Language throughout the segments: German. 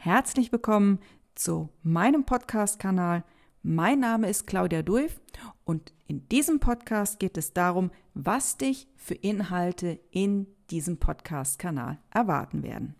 Herzlich willkommen zu meinem Podcast-Kanal. Mein Name ist Claudia Duif und in diesem Podcast geht es darum, was dich für Inhalte in diesem Podcast-Kanal erwarten werden.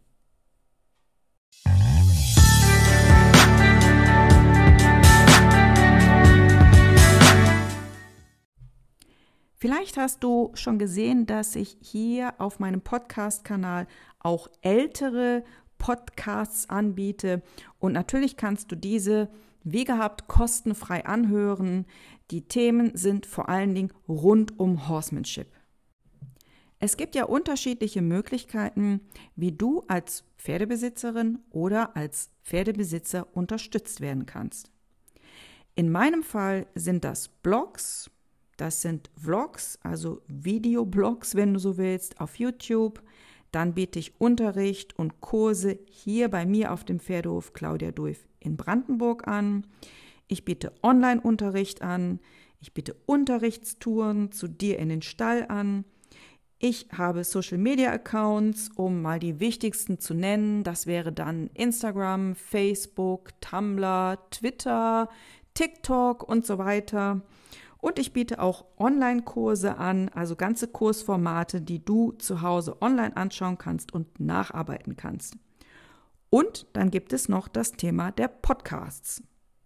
Vielleicht hast du schon gesehen, dass ich hier auf meinem Podcast-Kanal auch ältere Podcasts anbiete und natürlich kannst du diese wie gehabt kostenfrei anhören. Die Themen sind vor allen Dingen rund um Horsemanship. Es gibt ja unterschiedliche Möglichkeiten, wie du als Pferdebesitzerin oder als Pferdebesitzer unterstützt werden kannst. In meinem Fall sind das Blogs, das sind Vlogs, also Videoblogs, wenn du so willst, auf YouTube. Dann biete ich Unterricht und Kurse hier bei mir auf dem Pferdehof Claudia Duif in Brandenburg an. Ich biete Online-Unterricht an. Ich biete Unterrichtstouren zu dir in den Stall an. Ich habe Social-Media-Accounts, um mal die wichtigsten zu nennen. Das wäre dann Instagram, Facebook, Tumblr, Twitter, TikTok und so weiter. Und ich biete auch Online-Kurse an, also ganze Kursformate, die du zu Hause online anschauen kannst und nacharbeiten kannst. Und dann gibt es noch das Thema der Podcasts.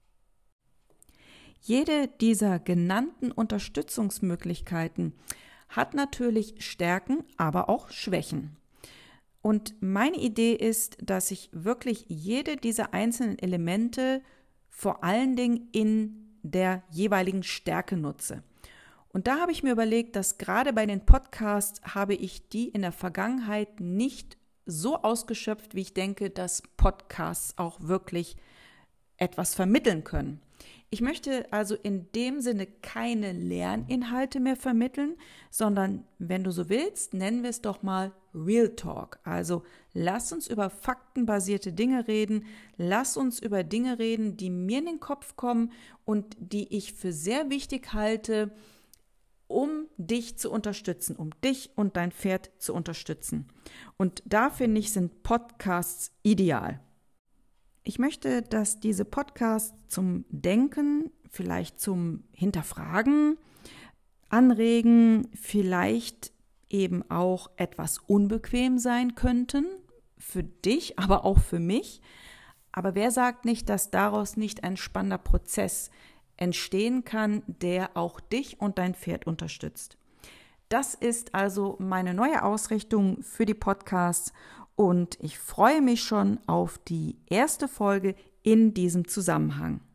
Jede dieser genannten Unterstützungsmöglichkeiten hat natürlich Stärken, aber auch Schwächen. Und meine Idee ist, dass ich wirklich jede dieser einzelnen Elemente vor allen Dingen in der jeweiligen Stärke nutze. Und da habe ich mir überlegt, dass gerade bei den Podcasts habe ich die in der Vergangenheit nicht so ausgeschöpft, wie ich denke, dass Podcasts auch wirklich etwas vermitteln können. Ich möchte also in dem Sinne keine Lerninhalte mehr vermitteln, sondern, wenn du so willst, nennen wir es doch mal Real Talk. Also lass uns über faktenbasierte Dinge reden, lass uns über Dinge reden, die mir in den Kopf kommen und die ich für sehr wichtig halte, um dich zu unterstützen, um dich und dein Pferd zu unterstützen. Und da finde ich, sind Podcasts ideal. Ich möchte, dass diese Podcasts zum Denken, vielleicht zum Hinterfragen anregen, vielleicht eben auch etwas unbequem sein könnten, für dich, aber auch für mich. Aber wer sagt nicht, dass daraus nicht ein spannender Prozess entstehen kann, der auch dich und dein Pferd unterstützt? Das ist also meine neue Ausrichtung für die Podcasts. Und ich freue mich schon auf die erste Folge in diesem Zusammenhang.